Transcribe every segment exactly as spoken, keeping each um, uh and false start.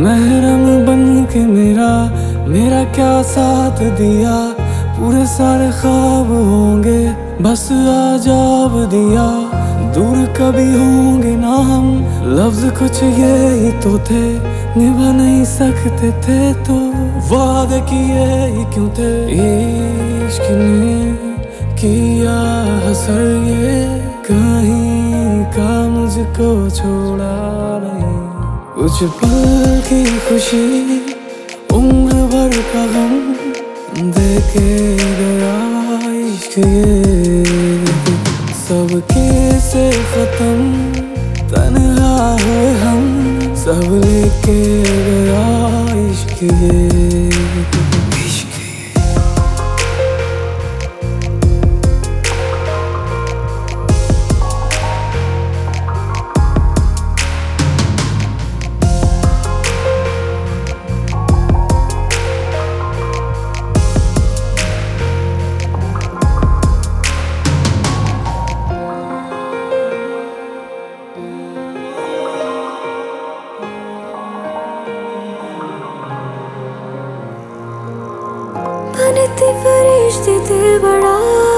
महरम बन के मेरा मेरा क्या साथ दिया। पूरे सारे ख्वाब होंगे बस आजाब दिया। दूर कभी होंगे ना हम, लफ्ज कुछ ये ही तो थे, निभा नहीं सकते थे तो वादे किए ही क्यों थे। इश्क ने किया हसर ये कहीं का मुझको छोड़ा नहीं। कुछ पल की खुशी उम्र भर का गम देके गया इश्क ये। सबके से खत्म तन्हा हुए हम, सब लेके गया इश्क ये। बनते फरिश्ते थे बड़ा,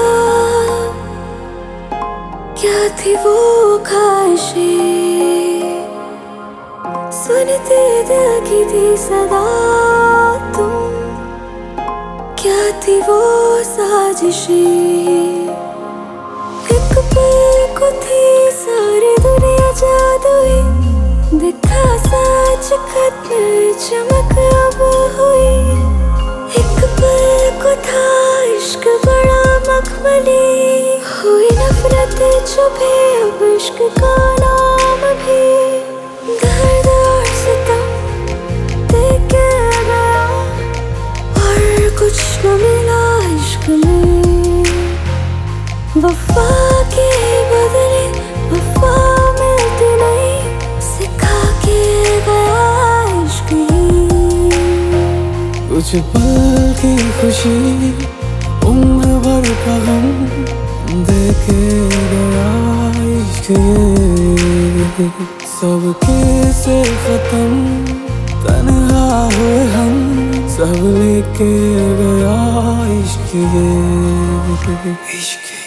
क्या थी वो ख्वाहिशें, सुनते दिल की थी सदा तुम, क्या थी वो साजिशें। एक पल को थी सारी दुनिया जादुई, दिखा सच खत्म चमक अब हुई। एक पल को था इश्क बड़ा मखमली, हुई नफरत छुपे अब इश्क का नाम भी। दर्द और सितम देके गया और कुछ न मिला इश्क में। वफा के बदले वफा मिलती नहीं, सिखा के गया इश्क ही। कुछ पल की खुशी उम्र भर का गम देके गया इश्क ये। सबके से खत्म तन्हा हुए हम, सब लेके गया इश्क ये। इश्क